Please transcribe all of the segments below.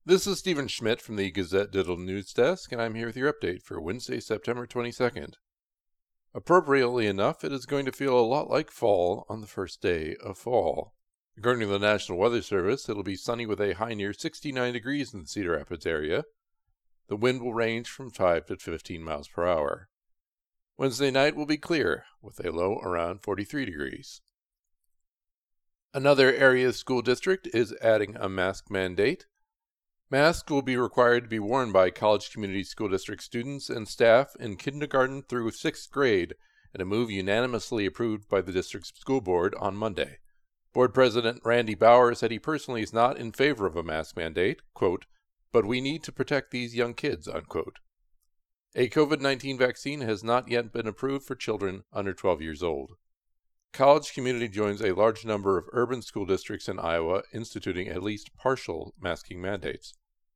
This is Stephen Schmidt from the Gazette Digital News Desk, and I'm here with your update for Wednesday, September 22nd. Appropriately enough, it is going to feel a lot like fall on the first day of fall. According to the National Weather Service, it'll be sunny with a high near 69 degrees in the Cedar Rapids area. The wind will range from 5 to 15 miles per hour. Wednesday night will be clear, with a low around 43 degrees. Another area school district is adding a mask mandate. Masks will be required to be worn by College Community School District students and staff in kindergarten through 6th grade, in a move unanimously approved by the district's school board on Monday. Board President Randy Bauer said he personally is not in favor of a mask mandate, quote, "but we need to protect these young kids," unquote. A COVID-19 vaccine has not yet been approved for children under 12 years old. College Community joins a large number of urban school districts in Iowa instituting at least partial masking mandates.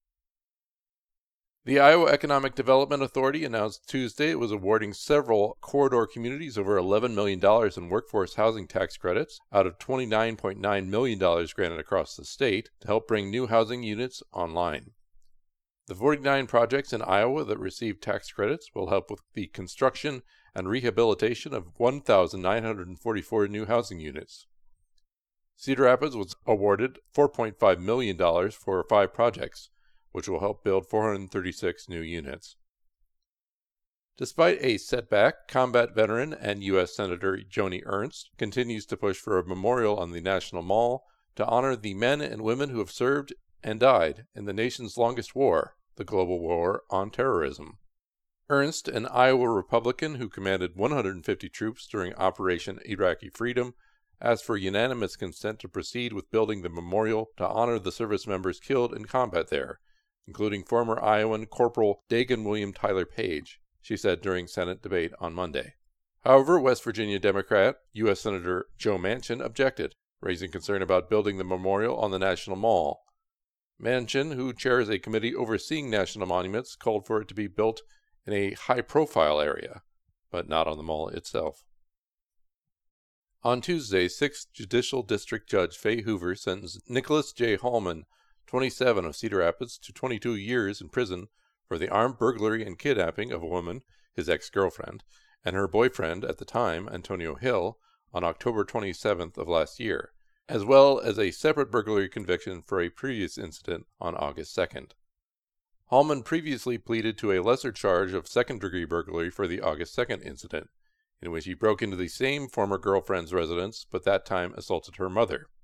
The Iowa Economic Development Authority announced Tuesday it was awarding several corridor communities over $11 million in workforce housing tax credits out of $29.9 million granted across the state to help bring new housing units online. The 49 projects in Iowa that received tax credits will help with the construction and rehabilitation of 1,944 new housing units. Cedar Rapids was awarded $4.5 million for 5 projects, which will help build 436 new units. Despite a setback, combat veteran and U.S. Senator Joni Ernst continues to push for a memorial on the National Mall to honor the men and women who have served and died in the nation's longest war, the global war on terrorism. Ernst, an Iowa Republican who commanded 150 troops during Operation Iraqi Freedom, asked for unanimous consent to proceed with building the memorial to honor the service members killed in combat there, including former Iowan Corporal Dagan William Tyler Page, she said during Senate debate on Monday. However, West Virginia Democrat U.S. Senator Joe Manchin objected, raising concern about building the memorial on the National Mall. Manchin, who chairs a committee overseeing national monuments, called for it to be built in a high-profile area, but not on the mall itself. On Tuesday, 6th Judicial District Judge Fay Hoover sentenced Nicholas J. Hallman, 27, of Cedar Rapids, to 22 years in prison for the armed burglary and kidnapping of a woman, his ex-girlfriend, and her boyfriend at the time, Antonio Hill, on October 27th of last year, as well as a separate burglary conviction for a previous incident on August 2nd. Hallman previously pleaded to a lesser charge of second-degree burglary for the August 2nd incident, in which he broke into the same former girlfriend's residence but that time assaulted her mother.